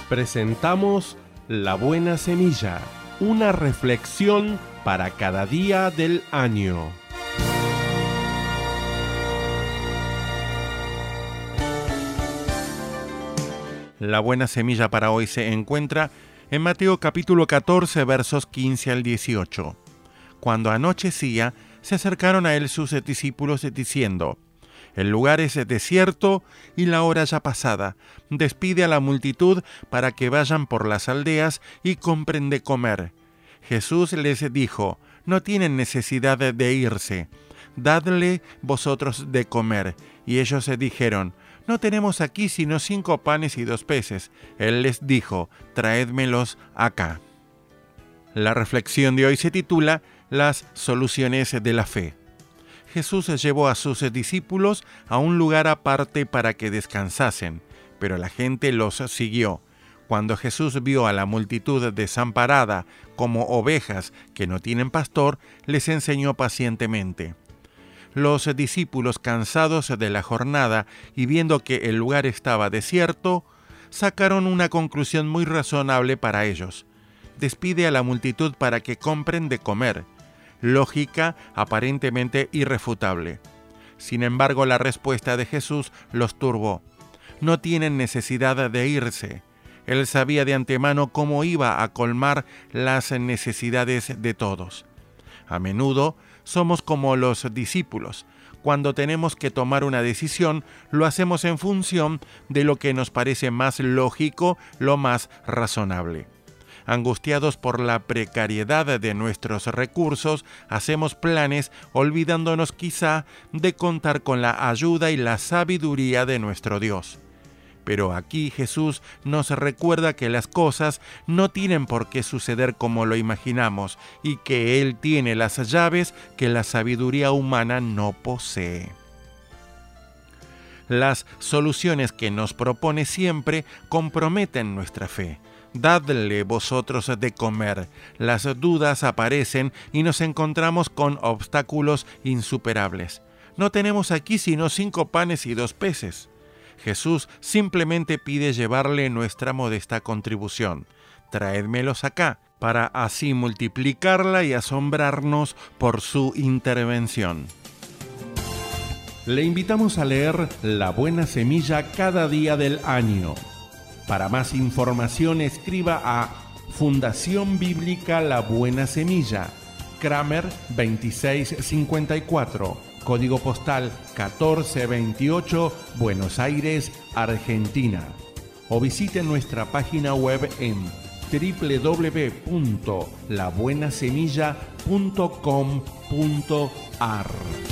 Presentamos La Buena Semilla, una reflexión para cada día del año. La buena semilla para hoy se encuentra en Mateo capítulo 14, versos 15 al 18. Cuando anochecía, se acercaron a él sus discípulos diciendo: El lugar es desierto y la hora ya pasada. Despide a la multitud para que vayan por las aldeas y compren de comer. Jesús les dijo: No tienen necesidad de irse. Dadle vosotros de comer. Y ellos dijeron: No tenemos aquí sino 5 panes y 2 peces. Él les dijo: Traédmelos acá. La reflexión de hoy se titula Las soluciones de la fe. Jesús llevó a sus discípulos a un lugar aparte para que descansasen, pero la gente los siguió. Cuando Jesús vio a la multitud desamparada como ovejas que no tienen pastor, les enseñó pacientemente. Los discípulos, cansados de la jornada y viendo que el lugar estaba desierto, sacaron una conclusión muy razonable para ellos. Despide a la multitud para que compren de comer. Lógica aparentemente irrefutable. Sin embargo, la respuesta de Jesús los turbó. No tienen necesidad de irse. Él sabía de antemano cómo iba a colmar las necesidades de todos. A menudo somos como los discípulos. Cuando tenemos que tomar una decisión, lo hacemos en función de lo que nos parece más lógico, lo más razonable. Angustiados por la precariedad de nuestros recursos, hacemos planes olvidándonos quizá de contar con la ayuda y la sabiduría de nuestro Dios. Pero aquí Jesús nos recuerda que las cosas no tienen por qué suceder como lo imaginamos y que Él tiene las llaves que la sabiduría humana no posee. Las soluciones que nos propone siempre comprometen nuestra fe. Dadle vosotros de comer. Las dudas aparecen y nos encontramos con obstáculos insuperables. No tenemos aquí sino 5 panes y 2 peces. Jesús simplemente pide llevarle nuestra modesta contribución. Traédmelos acá, para así multiplicarla y asombrarnos por su intervención. Le invitamos a leer La Buena Semilla cada día del año. Para más información escriba a Fundación Bíblica La Buena Semilla, Kramer 2654, código postal 1428, Buenos Aires, Argentina. O visite nuestra página web en www.labuenasemilla.com.ar.